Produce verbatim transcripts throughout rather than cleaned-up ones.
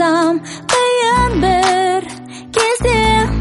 болсам қиын бір кезде,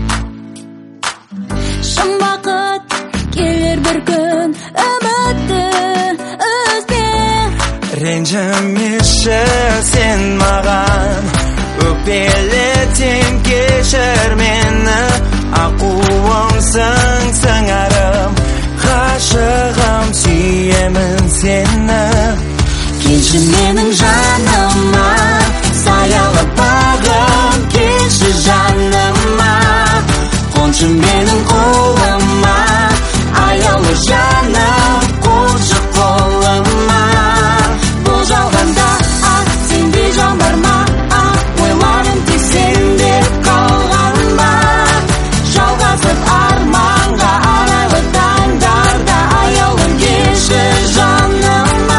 шын бақыт келер бір күн, үмітті үзбе. Ренжімеші сен маған, өкпелетем кешір мені, ақуымсың сыңарым, ғашығым сүйемін сені. Келші менің жаныма, саялы бағым, келші жаныма, қоншы менің қолыма, аяулы жаным, қойшы қолыма. Бұл жалғанда а, сенде жан бар ма, а, ойларым тек сенде қалған ба. Жалғасып арманға арайлы таңдарда, аяулы келші жаныма.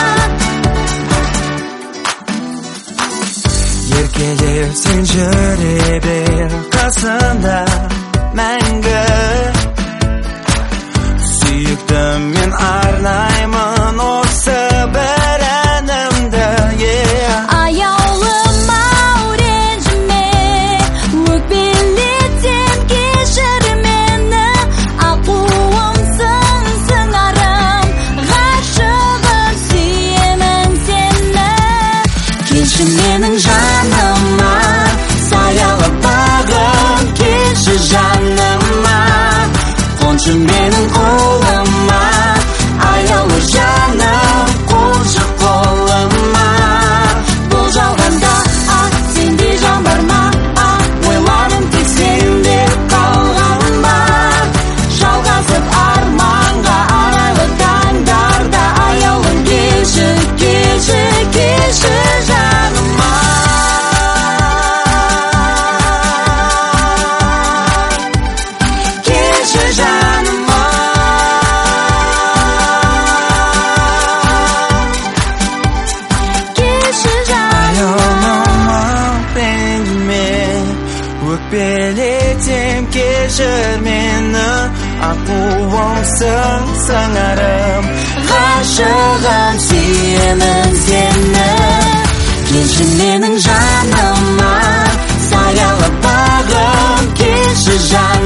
Еркелеп сен жүре бер қасымда мәңгі, сүйіктім мен арнаймын осы бір әнімді. Аяулым ау ренжіме, өкпелетем кешір мені, ақуымсың сыңарым, ғашығым сүйемін сені. Келші менің жаныма, саялы бағым, келші жаныма, қоншы менің қолыма, аяулы жаным, қойшы қолыма. Бұл жалғанда а, сенде жан бар ма, а, ойларым тек сенде қалған ба. Жалғасып арманға арайлы таңдарда, аяулы келші, келші, келші жаныма. Келші жаныма. Келші жаныма. Өкпелетем кешір мені, ақуымсың сыңарым, ғашығым сүйемін сені. Келші менің жаныма, саялы бағым, келші жаныма.